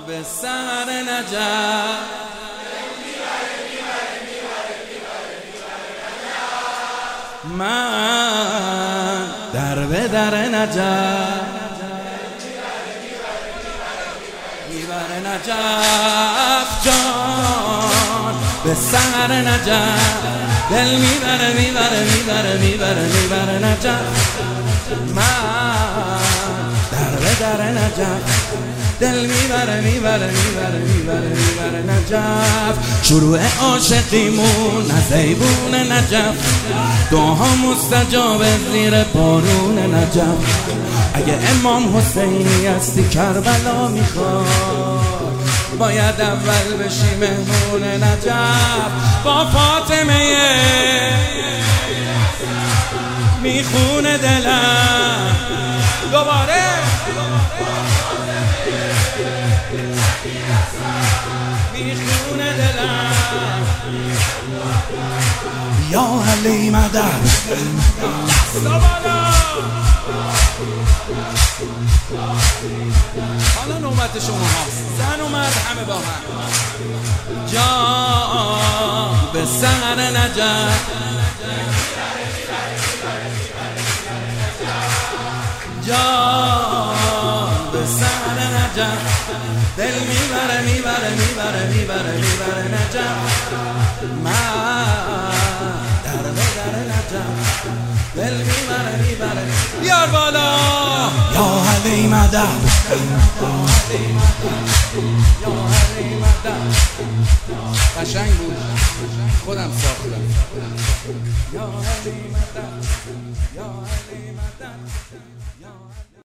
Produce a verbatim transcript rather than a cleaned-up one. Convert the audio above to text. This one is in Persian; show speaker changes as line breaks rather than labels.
به سر نجف من در به در نجف میبره نجف جان به سر نجف دل میبره میبره میبره میبره میبره نجف من در به در نجف دل میبره میبره میبره میبره میبره نجف شروع عاشقیمون از ایوون نجف دعا مستجاب زیر بارون نجف اگه امام حسینی هستی کربلا میخواد باید اول بشی مهمون نجف با فاطمه میخونه دلم دوباره میخونه دلم یا علی مدد حالا نوبت شما هاست زن و مرد همه با من جان به سر نجف جان به سر نجف دل میبره میبره میبره میبره میبره نجف من در به در نجف دل میبره میبره بیار بالا یا علی مدد یا علی مدد قشنگ بود خودم ساختم یا علی مدد یا علی مدد